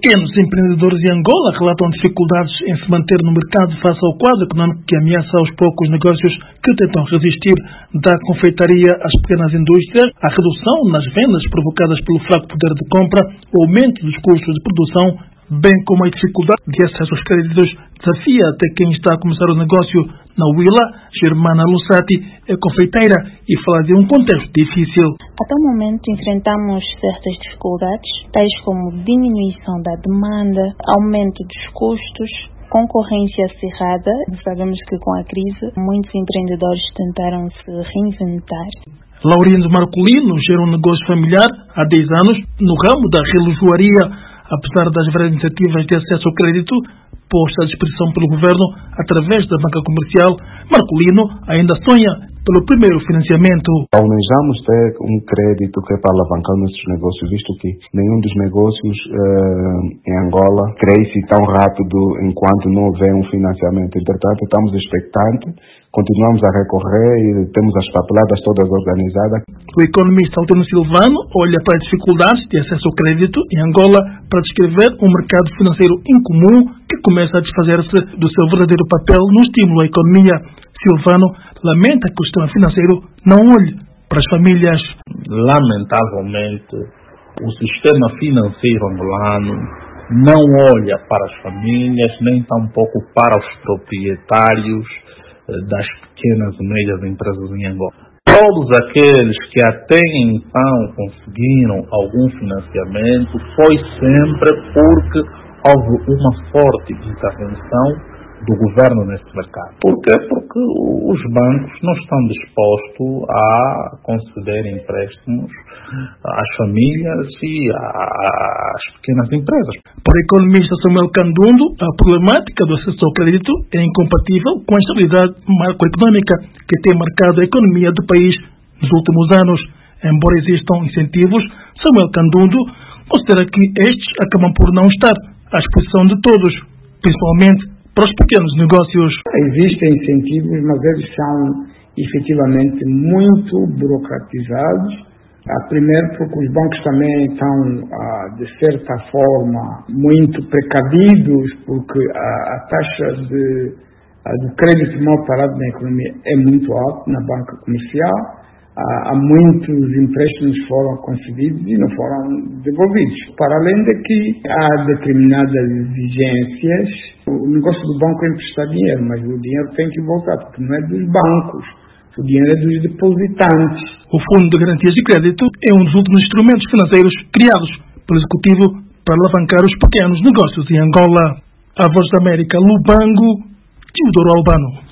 Pequenos empreendedores de Angola relatam dificuldades em se manter no mercado face ao quadro econômico que ameaça aos poucos negócios que tentam resistir, da confeitaria às pequenas indústrias, à redução nas vendas provocadas pelo fraco poder de compra, o aumento dos custos de produção, bem como a dificuldade de acesso aos créditos, desafia até quem está a começar o negócio. Na Huila, Germana Lussati é confeiteira e fala de um contexto difícil. Até o momento enfrentamos certas dificuldades, tais como diminuição da demanda, aumento dos custos, concorrência acirrada. Sabemos que com a crise muitos empreendedores tentaram se reinventar. Laurindo Marcolino gera um negócio familiar há 10 anos no ramo da relojoaria. Apesar das várias iniciativas de acesso ao crédito posta à disposição pelo governo através da banca comercial, Marcolino ainda sonha pelo primeiro financiamento. Almejamos ter um crédito que é para alavancar nossos negócios, visto que nenhum dos negócios em Angola cresce tão rápido enquanto não houver um financiamento. Entretanto, estamos expectantes, continuamos a recorrer e temos as papeladas todas organizadas. O economista Altino Silvano olha para as dificuldades de acesso ao crédito em Angola para descrever um mercado financeiro incomum que começa a desfazer-se do seu verdadeiro papel no estímulo à economia. Silvano lamenta que o sistema financeiro não olhe para as famílias. Lamentavelmente, o sistema financeiro angolano não olha para as famílias, nem tampouco para os proprietários das pequenas e médias empresas em Angola. Todos aqueles que até então conseguiram algum financiamento foi sempre porque houve uma forte intervenção do governo neste mercado. Por quê? Porque os bancos não estão dispostos a conceder empréstimos às famílias e às pequenas empresas. Para o economista Samuel Candundo, a problemática do acesso ao crédito é incompatível com a estabilidade macroeconômica que tem marcado a economia do país nos últimos anos. Embora existam incentivos, Samuel Candundo considera que estes acabam por não estar à disposição de todos, principalmente para os pequenos negócios. Existem incentivos, mas eles são efetivamente muito burocratizados. Primeiro porque os bancos também estão, de certa forma, muito precavidos, porque a taxa do crédito mal parado na economia é muito alta na banca comercial. Há muitos empréstimos que foram concedidos e não foram devolvidos. Para além de que há determinadas exigências, o negócio do banco é emprestar dinheiro, mas o dinheiro tem que voltar, porque não é dos bancos, o dinheiro é dos depositantes. O Fundo de Garantias de Crédito é um dos últimos instrumentos financeiros criados pelo Executivo para alavancar os pequenos negócios em Angola. A Voz da América, Lubango, Teodoro Albano.